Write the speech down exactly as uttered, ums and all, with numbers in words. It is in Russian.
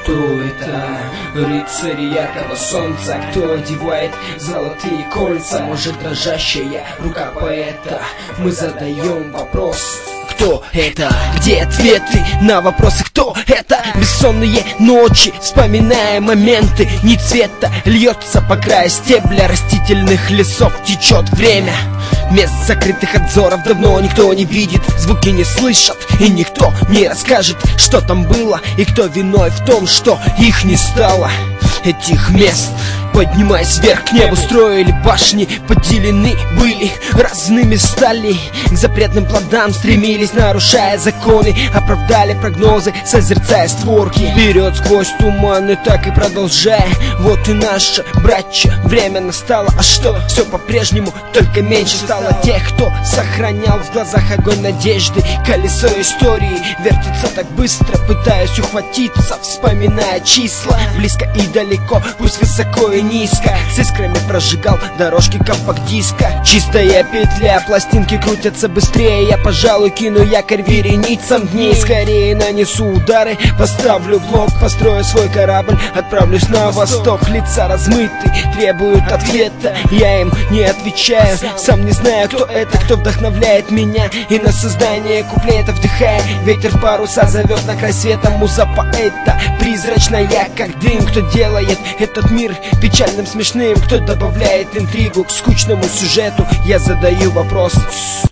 Кто это? Рыцари яркого солнца. Кто одевает золотые кольца? Может, дрожащая рука поэта? Мы задаем вопрос: кто это? Где ответы на вопросы, кто это? Бессонные ночи, вспоминая моменты. Ни цвета, льется по краю стебля растительных лесов. Течет время, мест закрытых от взоров давно никто не видит. Звуки не слышат, и никто не расскажет, что там было и кто виной в том, что их не стало. Этих мест, поднимаясь вверх к небу, строили башни, поделены были, разными стали. К запретным плодам стремились, нарушая законы, оправдали прогнозы, созерцая створки. Вперед сквозь туманы, так и продолжая. Вот и наше, братья, время настало. А что? Все по-прежнему, только меньше стало тех, кто сохранял в глазах огонь надежды. Колесо истории вертится так быстро, пытаясь ухватиться, вспоминая числа. Близко и далеко, пусть высоко и низко, с искрами прожигал дорожки компакт-диска. Чистая петля, пластинки крутятся быстрее. Я, пожалуй, кину якорь вереницам дней. Скорее нанесу удары, поставлю блок, построю свой корабль, отправлюсь на восток. Лица размыты, требуют ответа, я им не отвечаю. Сам не знаю, кто это, кто вдохновляет меня, и на создание куплетов вдыхая ветер паруса зовет на край света. Муза поэта, призрачная, как дым. Кто делает этот мир печальным, смешным, кто добавляет интригу к скучному сюжету? Я задаю вопрос: